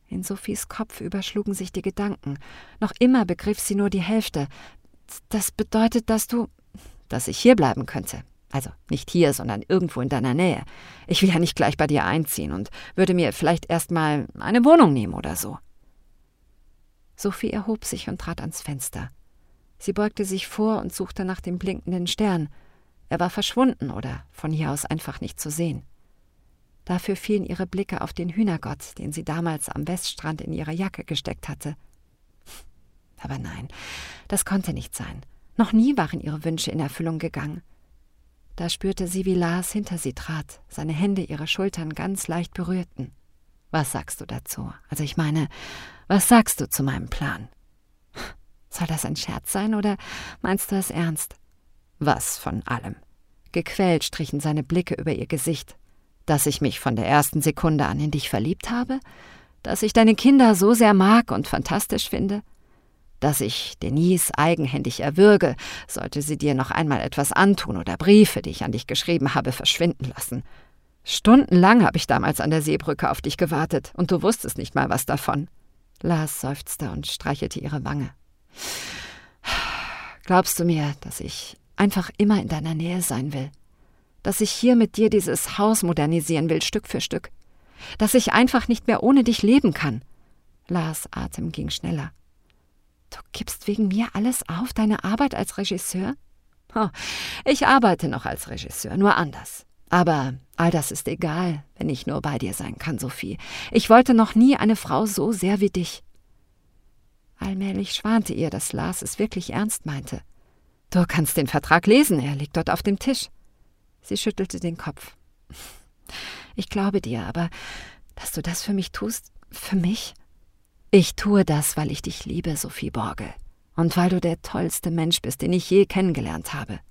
In Sophies Kopf überschlugen sich die Gedanken. Noch immer begriff sie nur die Hälfte. »Das bedeutet, dass ich hier bleiben könnte. Also nicht hier, sondern irgendwo in deiner Nähe. Ich will ja nicht gleich bei dir einziehen und würde mir vielleicht erst mal eine Wohnung nehmen oder so.« Sophie erhob sich und trat ans Fenster. Sie beugte sich vor und suchte nach dem blinkenden Stern. Er war verschwunden oder von hier aus einfach nicht zu sehen. Dafür fielen ihre Blicke auf den Hühnergott, den sie damals am Weststrand in ihre Jacke gesteckt hatte. Aber nein, das konnte nicht sein. Noch nie waren ihre Wünsche in Erfüllung gegangen. Da spürte sie, wie Lars hinter sie trat, seine Hände ihre Schultern ganz leicht berührten. »Was sagst du dazu? Also ich meine, was sagst du zu meinem Plan?« »Soll das ein Scherz sein oder meinst du es ernst?« »Was von allem?« Gequält strichen seine Blicke über ihr Gesicht. »Dass ich mich von der ersten Sekunde an in dich verliebt habe? Dass ich deine Kinder so sehr mag und fantastisch finde? Dass ich Denise eigenhändig erwürge, sollte sie dir noch einmal etwas antun oder Briefe, die ich an dich geschrieben habe, verschwinden lassen? Stundenlang habe ich damals an der Seebrücke auf dich gewartet und du wusstest nicht mal was davon.« Lars seufzte und streichelte ihre Wange. »Glaubst du mir, dass ich einfach immer in deiner Nähe sein will? Dass ich hier mit dir dieses Haus modernisieren will, Stück für Stück? Dass ich einfach nicht mehr ohne dich leben kann?« Lars' Atem ging schneller. »Du gibst wegen mir alles auf, deine Arbeit als Regisseur?« »Oh, ich arbeite noch als Regisseur, nur anders. Aber all das ist egal, wenn ich nur bei dir sein kann, Sophie. Ich wollte noch nie eine Frau so sehr wie dich.« Allmählich schwante ihr, dass Lars es wirklich ernst meinte. »Du kannst den Vertrag lesen, er liegt dort auf dem Tisch.« Sie schüttelte den Kopf. »Ich glaube dir, aber dass du das für mich tust, für mich? Ich tue das, weil ich dich liebe, Sophie Borge, und weil du der tollste Mensch bist, den ich je kennengelernt habe.«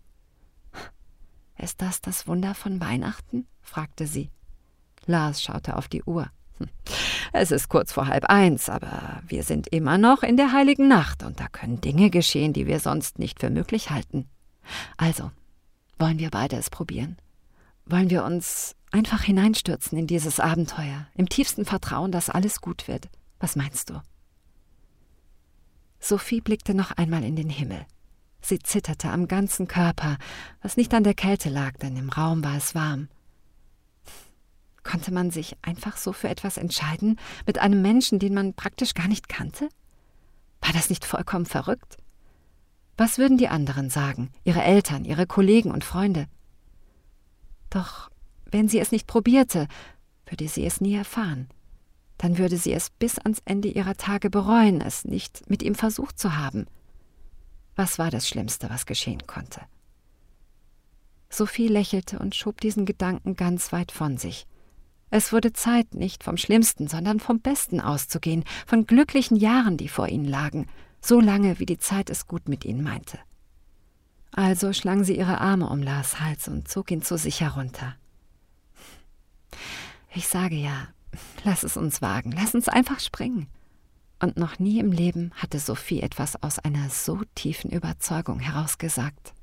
»Ist das das Wunder von Weihnachten?« fragte sie. Lars schaute auf die Uhr. »Es ist kurz vor 12:30, aber wir sind immer noch in der heiligen Nacht und da können Dinge geschehen, die wir sonst nicht für möglich halten. Also, wollen wir beide es probieren? Wollen wir uns einfach hineinstürzen in dieses Abenteuer, im tiefsten Vertrauen, dass alles gut wird? Was meinst du?« Sophie blickte noch einmal in den Himmel. Sie zitterte am ganzen Körper, was nicht an der Kälte lag, denn im Raum war es warm. Konnte man sich einfach so für etwas entscheiden, mit einem Menschen, den man praktisch gar nicht kannte? War das nicht vollkommen verrückt? Was würden die anderen sagen, ihre Eltern, ihre Kollegen und Freunde? Doch wenn sie es nicht probierte, würde sie es nie erfahren. Dann würde sie es bis ans Ende ihrer Tage bereuen, es nicht mit ihm versucht zu haben. Was war das Schlimmste, was geschehen konnte? Sophie lächelte und schob diesen Gedanken ganz weit von sich. Es wurde Zeit, nicht vom Schlimmsten, sondern vom Besten auszugehen, von glücklichen Jahren, die vor ihnen lagen, so lange, wie die Zeit es gut mit ihnen meinte. Also schlang sie ihre Arme um Lars Hals und zog ihn zu sich herunter. »Ich sage ja, lass es uns wagen, lass uns einfach springen.« Und noch nie im Leben hatte Sophie etwas aus einer so tiefen Überzeugung herausgesagt.